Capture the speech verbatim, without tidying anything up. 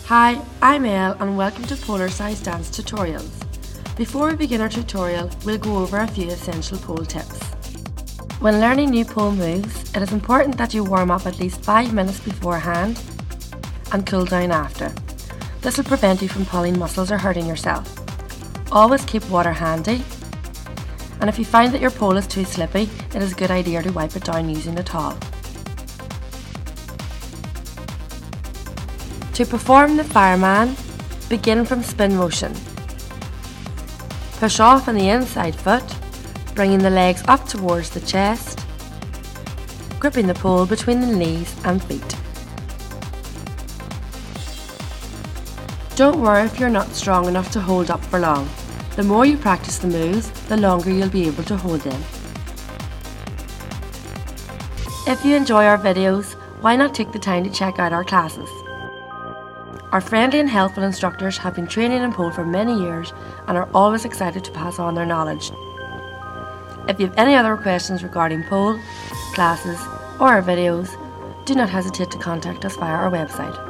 Hi, I'm Elle and welcome to Polar Size Dance Tutorials. Before we begin our tutorial, we'll go over a few essential pole tips. When learning new pole moves, it is important that you warm up at least five minutes beforehand and cool down after. This will prevent you from pulling muscles or hurting yourself. Always keep water handy, and if you find that your pole is too slippy, it is a good idea to wipe it down using a towel. To perform the fireman, begin from spin motion. Push off on the inside foot, bringing the legs up towards the chest, gripping the pole between the knees and feet. Don't worry if you're not strong enough to hold up for long. The more you practice the moves, the longer you'll be able to hold them. If you enjoy our videos, why not take the time to check out our classes? Our friendly and helpful instructors have been training in pole for many years and are always excited to pass on their knowledge. If you have any other questions regarding pole, classes or our videos, do not hesitate to contact us via our website.